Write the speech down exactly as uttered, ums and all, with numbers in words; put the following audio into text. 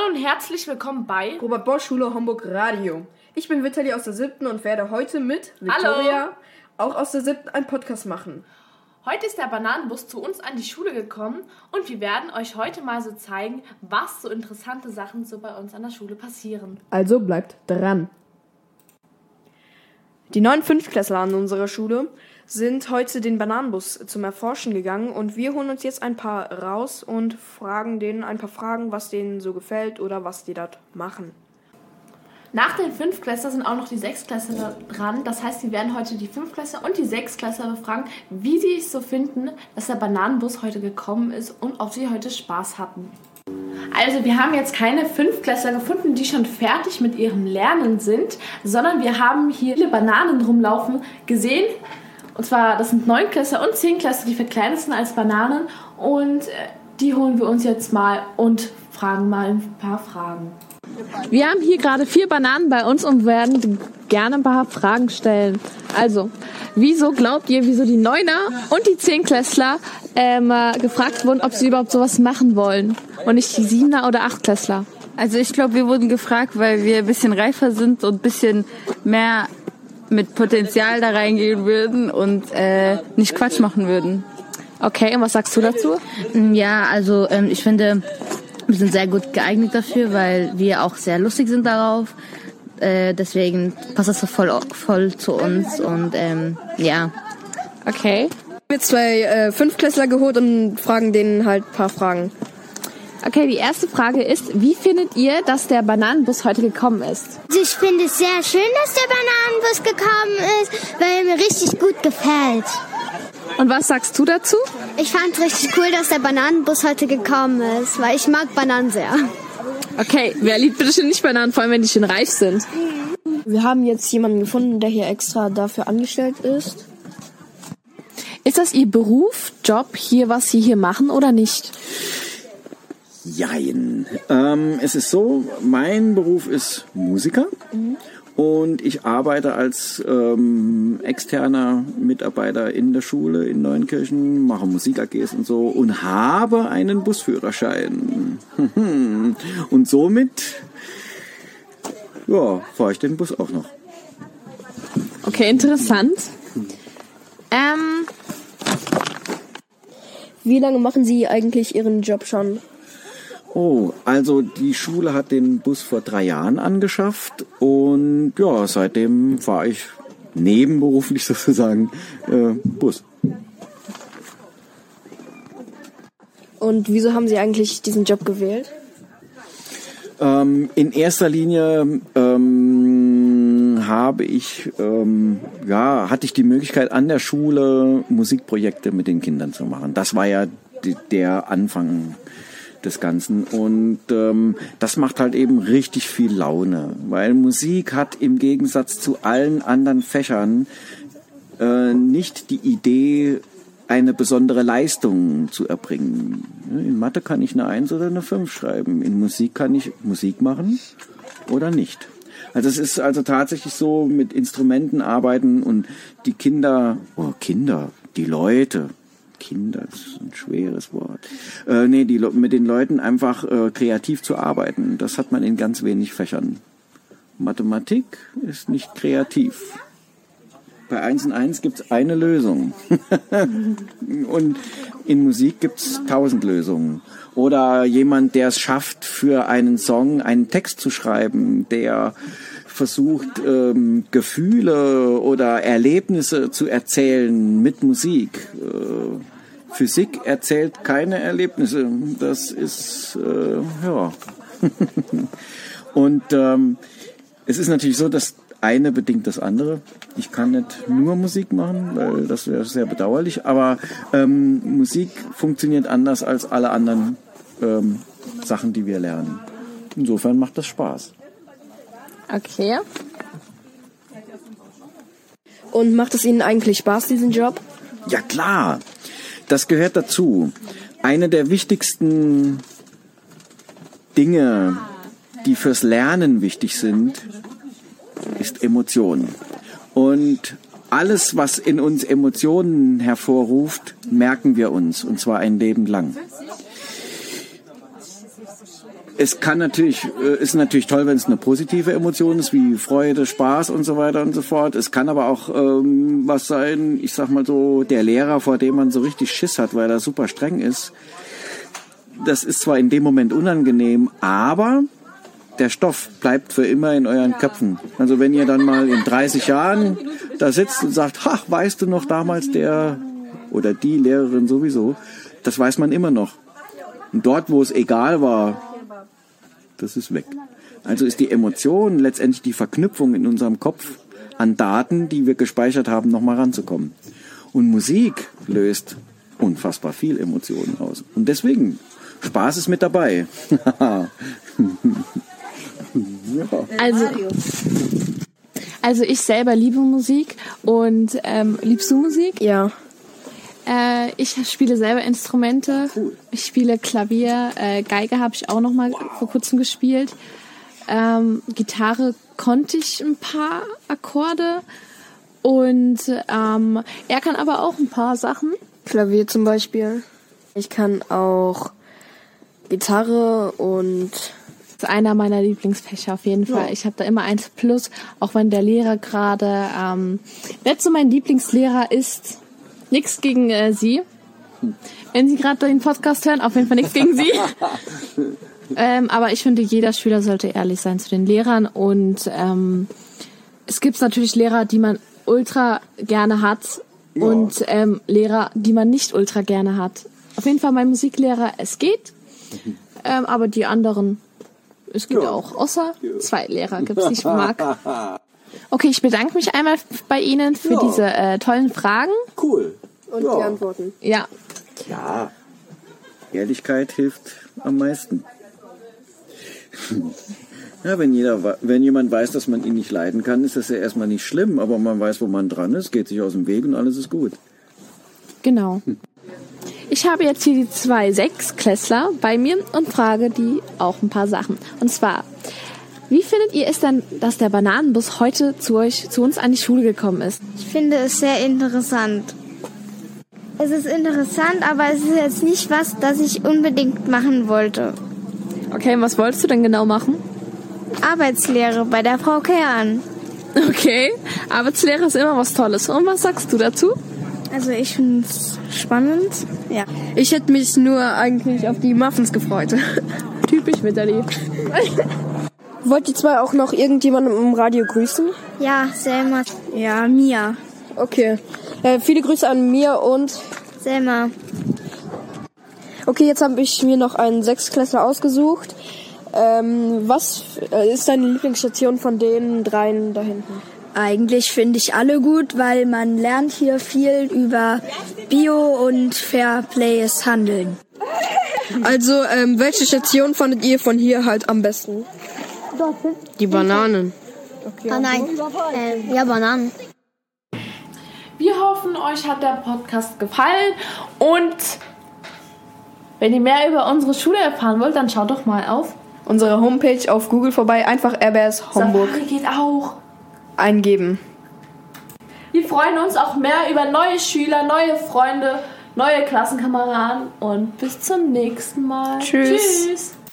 Hallo und herzlich willkommen bei Robert Bosch Schule Homburg Radio. Ich bin Vitali aus der siebten und werde heute mit Victoria, auch aus der siebten, einen Podcast machen. Heute ist der Bananenbus zu uns an die Schule gekommen und wir werden euch heute mal so zeigen, was so interessante Sachen so bei uns an der Schule passieren. Also bleibt dran. Die neuen Fünftklässler an unserer Schule sind heute den Bananenbus zum Erforschen gegangen und wir holen uns jetzt ein paar raus und fragen denen ein paar Fragen, was denen so gefällt oder was die dort machen. Nach den Fünftklässler sind auch noch die Sechstklässler dran. Das heißt, wir werden heute die Fünftklässler und die Sechstklässler befragen, wie sie es so finden, dass der Bananenbus heute gekommen ist und ob sie heute Spaß hatten. Also wir haben jetzt keine Fünftklässler gefunden, die schon fertig mit ihrem Lernen sind, sondern wir haben hier viele Bananen rumlaufen gesehen. Und zwar, das sind Neunklässler und Zehnklässler, die verkleidet sind als Bananen. Und die holen wir uns jetzt mal und fragen mal ein paar Fragen. Wir haben hier gerade vier Bananen bei uns und werden gerne ein paar Fragen stellen. Also, wieso glaubt ihr, wieso die Neuner und die Zehnklässler ähm, gefragt wurden, ob sie überhaupt sowas machen wollen und nicht die Siebener oder Achtklässler? Also ich glaube, wir wurden gefragt, weil wir ein bisschen reifer sind und ein bisschen mehr mit Potenzial da reingehen würden und äh, nicht Quatsch machen würden. Okay, und was sagst du dazu? Ja, also ähm, ich finde, wir sind sehr gut geeignet dafür, weil wir auch sehr lustig sind darauf. Äh, deswegen passt das so voll, voll zu uns und ähm, ja. Okay. Wir haben jetzt zwei äh, Fünftklässler geholt und fragen denen halt ein paar Fragen. Okay, die erste Frage ist, wie findet ihr, dass der Bananenbus heute gekommen ist? Ich finde es sehr schön, dass der Bananenbus gekommen ist, weil er mir richtig gut gefällt. Und was sagst du dazu? Ich fand es richtig cool, dass der Bananenbus heute gekommen ist, weil ich mag Bananen sehr. Okay, wer liebt bitte schön nicht Bananen, vor allem wenn die schon reif sind? Wir haben jetzt jemanden gefunden, der hier extra dafür angestellt ist. Ist das Ihr Beruf, Job, hier, was Sie hier machen oder nicht? Jein. Ähm, es ist so, mein Beruf ist Musiker. Mhm. Und ich arbeite als ähm, externer Mitarbeiter in der Schule in Neunkirchen, mache Musik-A Gs und so und habe einen Busführerschein. Und somit ja, fahre ich den Bus auch noch. Okay, interessant. Ähm, Wie lange machen Sie eigentlich Ihren Job schon? Oh, also die Schule hat den Bus vor drei Jahren angeschafft und ja, seitdem fahre ich nebenberuflich sozusagen äh, Bus. Und wieso haben Sie eigentlich diesen Job gewählt? Ähm, in erster Linie ähm, habe ich, ähm, ja, hatte ich die Möglichkeit an der Schule Musikprojekte mit den Kindern zu machen. Das war ja die, der Anfang des Ganzen und ähm, das macht halt eben richtig viel Laune, weil Musik hat im Gegensatz zu allen anderen Fächern äh, nicht die Idee, eine besondere Leistung zu erbringen. In Mathe kann ich eine eins oder eine fünf schreiben, in Musik kann ich Musik machen oder nicht. Also es ist also tatsächlich so, mit Instrumenten arbeiten und die Kinder, oh Kinder, die Leute, Kinder, das ist ein schweres Wort. Äh, nee, die, mit den Leuten einfach äh, kreativ zu arbeiten, das hat man in ganz wenig Fächern. Mathematik ist nicht kreativ. Bei eins und eins gibt es eine Lösung. Und in Musik gibt es tausend Lösungen. Oder jemand, der es schafft, für einen Song einen Text zu schreiben, der versucht, ähm, Gefühle oder Erlebnisse zu erzählen mit Musik. Äh, Physik erzählt keine Erlebnisse. Das ist, äh, ja. Und ähm, es ist natürlich so, dass eine bedingt das andere. Ich kann nicht nur Musik machen, weil das wäre sehr bedauerlich, aber ähm, Musik funktioniert anders als alle anderen ähm, Sachen, die wir lernen. Insofern macht das Spaß. Okay. Und macht es Ihnen eigentlich Spaß, diesen Job? Ja klar, das gehört dazu. Eine der wichtigsten Dinge, die fürs Lernen wichtig sind, ist Emotion. Und alles, was in uns Emotionen hervorruft, merken wir uns, und zwar ein Leben lang. es kann natürlich, äh, ist natürlich toll, wenn es eine positive Emotion ist, wie Freude, Spaß und so weiter und so fort. Es kann aber auch ähm, was sein, ich sag mal so, der Lehrer, vor dem man so richtig Schiss hat, weil er super streng ist. Das ist zwar in dem Moment unangenehm, aber der Stoff bleibt für immer in euren Köpfen. Also wenn ihr dann mal in dreißig Jahren da sitzt und sagt, ach, weißt du noch damals der oder die Lehrerin sowieso, das weiß man immer noch. Und dort, wo es egal war, das ist weg. Also ist die Emotion letztendlich die Verknüpfung in unserem Kopf an Daten, die wir gespeichert haben, nochmal ranzukommen. Und Musik löst unfassbar viel Emotionen aus. Und deswegen, Spaß ist mit dabei. Also, also ich selber liebe Musik und ähm, liebst du Musik? Ja. Äh, ich spiele selber Instrumente. Cool. Ich spiele Klavier, äh, Geige habe ich auch noch mal wow. vor kurzem gespielt. Ähm, Gitarre konnte ich ein paar Akkorde und ähm, er kann aber auch ein paar Sachen. Klavier zum Beispiel. Ich kann auch Gitarre und... Das ist einer meiner Lieblingsfächer auf jeden Fall. Ja. Ich habe da immer eins plus, auch wenn der Lehrer gerade ähm, nicht so mein Lieblingslehrer ist. Nichts gegen äh, Sie. Wenn Sie gerade den Podcast hören, auf jeden Fall nichts gegen Sie. ähm, aber ich finde, jeder Schüler sollte ehrlich sein zu den Lehrern. Und ähm, es gibt natürlich Lehrer, die man ultra gerne hat ja. und ähm, Lehrer, die man nicht ultra gerne hat. Auf jeden Fall mein Musiklehrer, es geht. Mhm. Ähm, aber die anderen, es geht ja. auch. Außer ja. zwei Lehrer gibt es, die ich mag. Okay, ich bedanke mich einmal bei Ihnen für ja. diese äh, tollen Fragen. Cool. Und ja. die Antworten. Ja. Ja. Ehrlichkeit hilft am meisten. Ja, wenn, jeder, wenn jemand weiß, dass man ihn nicht leiden kann, ist das ja erstmal nicht schlimm, aber man weiß, wo man dran ist, geht sich aus dem Weg und alles ist gut. Genau. Ich habe jetzt hier die zwei Sechsklässler bei mir und frage die auch ein paar Sachen. Und zwar, wie findet ihr es denn, dass der Bananenbus heute zu euch, zu uns an die Schule gekommen ist? Ich finde es sehr interessant. Es ist interessant, aber es ist jetzt nicht was, das ich unbedingt machen wollte. Okay, und was wolltest du denn genau machen? Arbeitslehre bei der Frau Kern. Okay, Arbeitslehre ist immer was Tolles. Und was sagst du dazu? Also ich finde es spannend. Ja. Ich hätte mich nur eigentlich auf die Muffins gefreut. Typisch Witterli. Wollt ihr zwei auch noch irgendjemanden im Radio grüßen? Ja, Selma. Ja, Mia. Okay. Äh, viele Grüße an Mia und Selma. Okay, jetzt habe ich mir noch einen Sechsklässler ausgesucht. Ähm, was ist deine Lieblingsstation von den dreien da hinten? Eigentlich finde ich alle gut, weil man lernt hier viel über Bio und Fairplayes Handeln. Also, ähm, welche Station fandet ihr von hier halt am besten? Die Bananen. Okay. Ah nein, äh, ja, Bananen. Wir hoffen, euch hat der Podcast gefallen und wenn ihr mehr über unsere Schule erfahren wollt, dann schaut doch mal auf unsere Homepage auf Google vorbei, einfach R B S Homburg Safari geht auch. Eingeben. Wir freuen uns auch mehr über neue Schüler, neue Freunde, neue Klassenkameraden und bis zum nächsten Mal. Tschüss. Tschüss.